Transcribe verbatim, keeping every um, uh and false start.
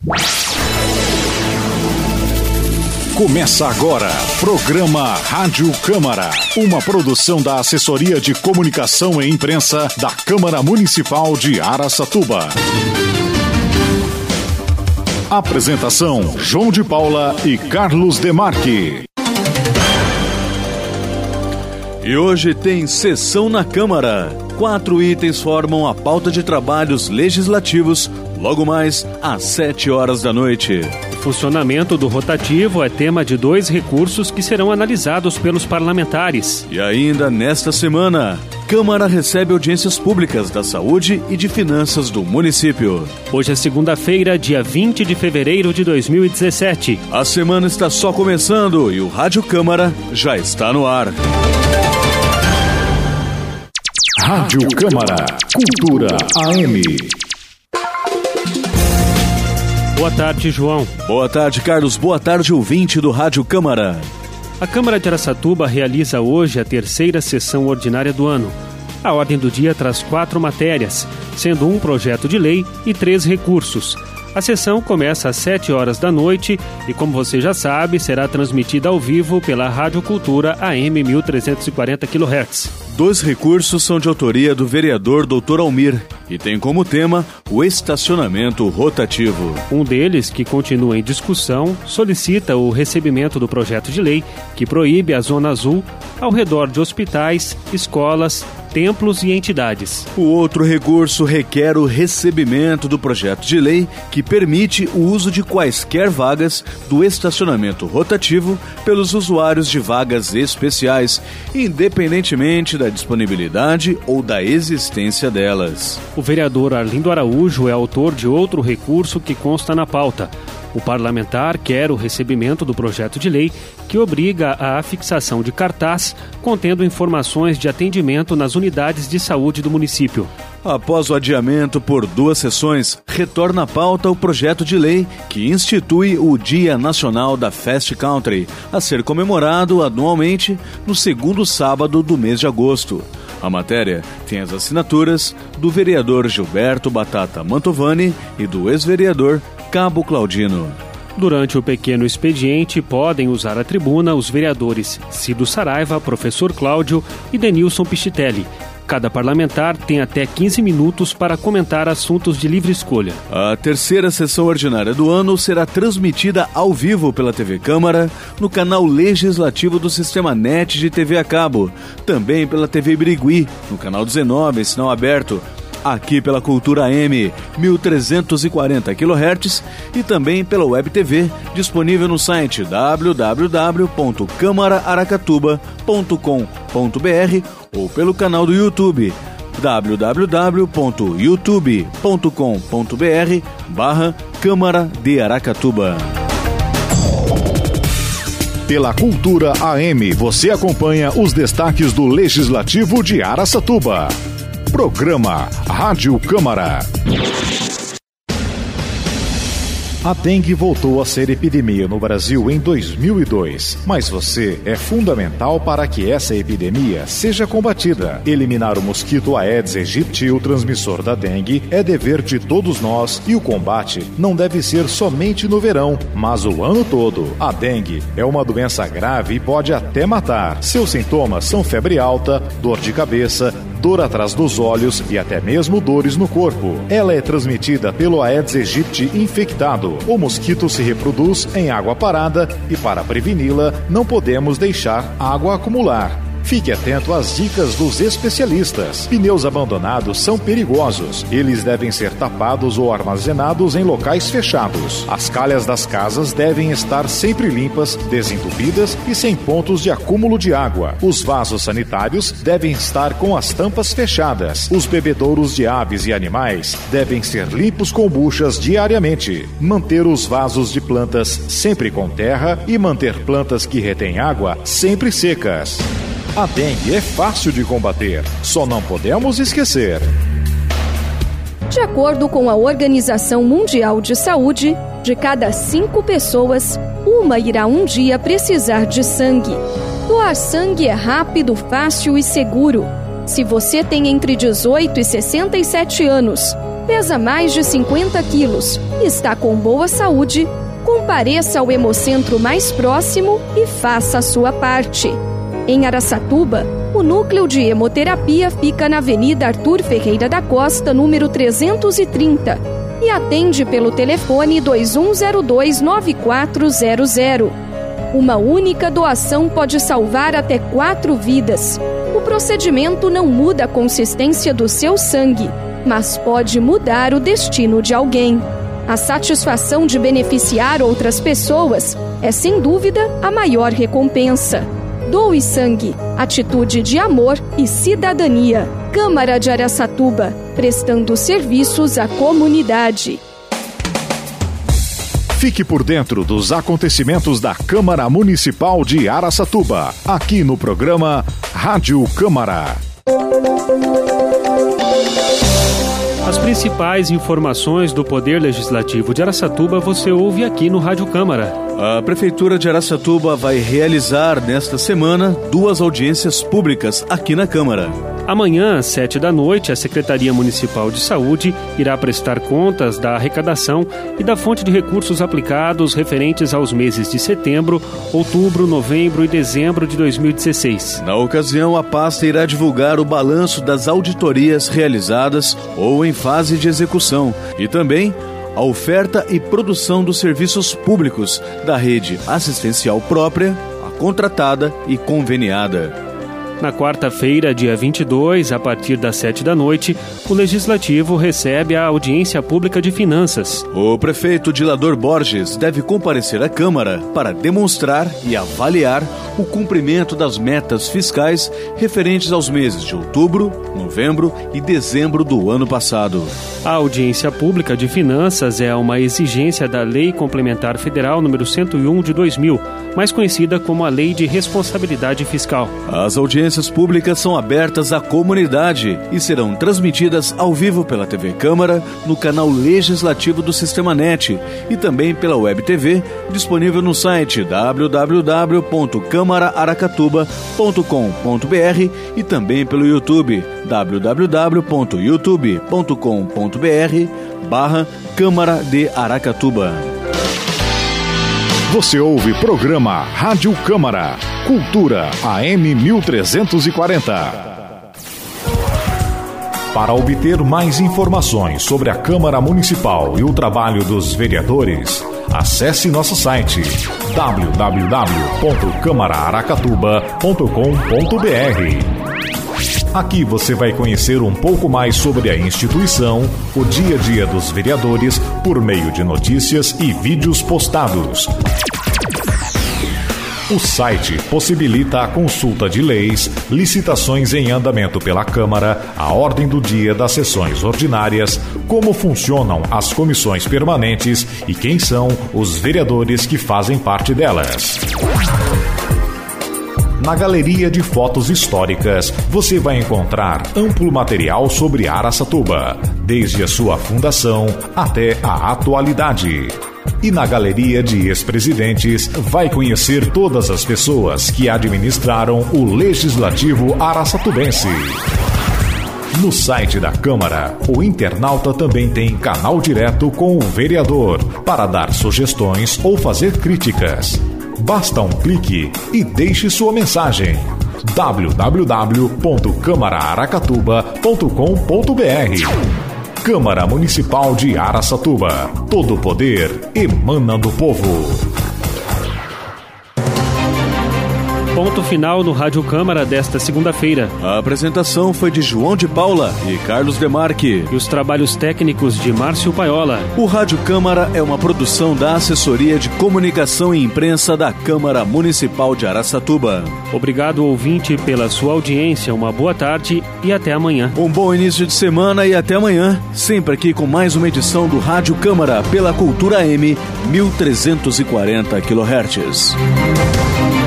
Começa agora, programa Rádio Câmara, uma produção da Assessoria de Comunicação e Imprensa da Câmara Municipal de Araçatuba. Apresentação, João de Paula e Carlos Demarque. E hoje tem sessão na Câmara. Quatro itens formam a pauta de trabalhos legislativos, logo mais às sete horas da noite. O funcionamento do rotativo é tema de dois recursos que serão analisados pelos parlamentares. E ainda nesta semana, Câmara recebe audiências públicas da saúde e de finanças do município. Hoje é segunda-feira, dia vinte de fevereiro de dois mil e dezessete. A semana está só começando e o Rádio Câmara já está no ar. Rádio Câmara, Cultura A M. Boa tarde, João. Boa tarde, Carlos. Boa tarde, ouvinte do Rádio Câmara. A Câmara de Araçatuba realiza hoje a terceira sessão ordinária do ano. A ordem do dia traz quatro matérias, sendo um projeto de lei e três recursos. A sessão começa às sete horas da noite e, como você já sabe, será transmitida ao vivo pela Rádio Cultura A M mil trezentos e quarenta quilohertz. Dois recursos são de autoria do vereador doutor Almir e tem como tema o estacionamento rotativo. Um deles, que continua em discussão, solicita o recebimento do projeto de lei que proíbe a Zona Azul ao redor de hospitais, escolas, templos e entidades. O outro recurso requer o recebimento do projeto de lei que permite o uso de quaisquer vagas do estacionamento rotativo pelos usuários de vagas especiais, independentemente da disponibilidade ou da existência delas. O vereador Arlindo Araújo é autor de outro recurso que consta na pauta. O parlamentar quer o recebimento do projeto de lei que obriga a fixação de cartaz contendo informações de atendimento nas unidades de saúde do município. Após o adiamento por duas sessões, retorna à pauta o projeto de lei que institui o Dia Nacional da Fast Country, a ser comemorado anualmente no segundo sábado do mês de agosto. A matéria tem as assinaturas do vereador Gilberto Batata Mantovani e do ex-vereador Cabo Claudino. Durante o pequeno expediente, podem usar a tribuna os vereadores Cido Saraiva, professor Cláudio e Denilson Pichitelli. Cada parlamentar tem até quinze minutos para comentar assuntos de livre escolha. A terceira sessão ordinária do ano será transmitida ao vivo pela T V Câmara, no canal legislativo do Sistema NET de T V a cabo, também pela T V Birigui, no canal dezenove, em sinal aberto, aqui pela Cultura A M mil trezentos e quarenta quilohertz e também pela Web T V, disponível no site w w w ponto câmara aracatuba ponto com ponto b r ou pelo canal do YouTube w w w ponto youtube ponto com ponto b r barra Câmara de Aracatuba. Pela Cultura A M, você acompanha os destaques do Legislativo de Araçatuba. Programa Rádio Câmara. A dengue voltou a ser epidemia no Brasil em dois mil e dois, mas você é fundamental para que essa epidemia seja combatida. Eliminar o mosquito Aedes aegypti, o transmissor da dengue, é dever de todos nós e o combate não deve ser somente no verão, mas o ano todo. A dengue é uma doença grave e pode até matar. Seus sintomas são febre alta, dor de cabeça, dor atrás dos olhos e até mesmo dores no corpo. Ela é transmitida pelo Aedes aegypti infectado. O mosquito se reproduz em água parada e, para preveni-la, não podemos deixar água acumular. Fique atento às dicas dos especialistas. Pneus abandonados são perigosos. Eles devem ser tapados ou armazenados em locais fechados. As calhas das casas devem estar sempre limpas, desentupidas e sem pontos de acúmulo de água. Os vasos sanitários devem estar com as tampas fechadas. Os bebedouros de aves e animais devem ser limpos com buchas diariamente. Manter os vasos de plantas sempre com terra e manter plantas que retêm água sempre secas. A dengue é fácil de combater, só não podemos esquecer. De acordo com a Organização Mundial de Saúde, de cada cinco pessoas, uma irá um dia precisar de sangue. Doar sangue é rápido, fácil e seguro. Se você tem entre dezoito e sessenta e sete anos pesa mais de cinquenta quilos e está com boa saúde, compareça ao Hemocentro mais próximo e faça a sua parte. Em Araçatuba, o núcleo de hemoterapia fica na Avenida Arthur Ferreira da Costa, número trezentos e trinta, e atende pelo telefone dois um zero dois, nove quatro zero zero. Uma única doação pode salvar até quatro vidas. O procedimento não muda a consistência do seu sangue, mas pode mudar o destino de alguém. A satisfação de beneficiar outras pessoas é, sem dúvida, a maior recompensa. Doe sangue, atitude de amor e cidadania. Câmara de Araçatuba, prestando serviços à comunidade. Fique por dentro dos acontecimentos da Câmara Municipal de Araçatuba, aqui no programa Rádio Câmara. As principais informações do Poder Legislativo de Araçatuba você ouve aqui no Rádio Câmara. A Prefeitura de Araçatuba vai realizar nesta semana duas audiências públicas aqui na Câmara. Amanhã, às sete da noite, a Secretaria Municipal de Saúde irá prestar contas da arrecadação e da fonte de recursos aplicados referentes aos meses de setembro, outubro, novembro e dezembro de dois mil e dezesseis. Na ocasião, a pasta irá divulgar o balanço das auditorias realizadas ou em fase de execução e também a oferta e produção dos serviços públicos da rede assistencial própria, a contratada e conveniada. Na quarta-feira, dia vinte e dois, a partir das sete da noite, o Legislativo recebe a audiência pública de finanças. O prefeito Dilador Borges deve comparecer à Câmara para demonstrar e avaliar o cumprimento das metas fiscais referentes aos meses de outubro, novembro e dezembro do ano passado. A audiência pública de finanças é uma exigência da Lei Complementar Federal número cento e um de dois mil, mais conhecida como a Lei de Responsabilidade Fiscal. As audiências públicas são abertas à comunidade e serão transmitidas ao vivo pela T V Câmara, no canal legislativo do Sistema Net e também pela Web T V, disponível no site w w w ponto câmara aracatuba ponto com ponto b r e também pelo YouTube w w w ponto youtube ponto com ponto b r barra Câmara de Aracatuba. Você ouve programa Rádio Câmara, Cultura A M mil trezentos e quarenta. Para obter mais informações sobre a Câmara Municipal e o trabalho dos vereadores, acesse nosso site w w w ponto câmara aracatuba ponto com ponto b r. Aqui você vai conhecer um pouco mais sobre a instituição, o dia a dia dos vereadores, por meio de notícias e vídeos postados. O site possibilita a consulta de leis, licitações em andamento pela Câmara, a ordem do dia das sessões ordinárias, como funcionam as comissões permanentes e quem são os vereadores que fazem parte delas. Na galeria de fotos históricas, você vai encontrar amplo material sobre Araçatuba, desde a sua fundação até a atualidade. E na galeria de ex-presidentes, vai conhecer todas as pessoas que administraram o Legislativo araçatubense. No site da Câmara, o internauta também tem canal direto com o vereador para dar sugestões ou fazer críticas. Basta um clique e deixe sua mensagem. w w w ponto câmara aracatuba ponto com ponto b r. Câmara Municipal de Araçatuba. Todo o poder emana do povo. Ponto final no Rádio Câmara desta segunda-feira. A apresentação foi de João de Paula e Carlos Demarque. E os trabalhos técnicos de Márcio Paiola. O Rádio Câmara é uma produção da Assessoria de Comunicação e Imprensa da Câmara Municipal de Araçatuba. Obrigado, ouvinte, pela sua audiência. Uma boa tarde e até amanhã. Um bom início de semana e até amanhã. Sempre aqui com mais uma edição do Rádio Câmara pela Cultura A M mil trezentos e quarenta quilohertz.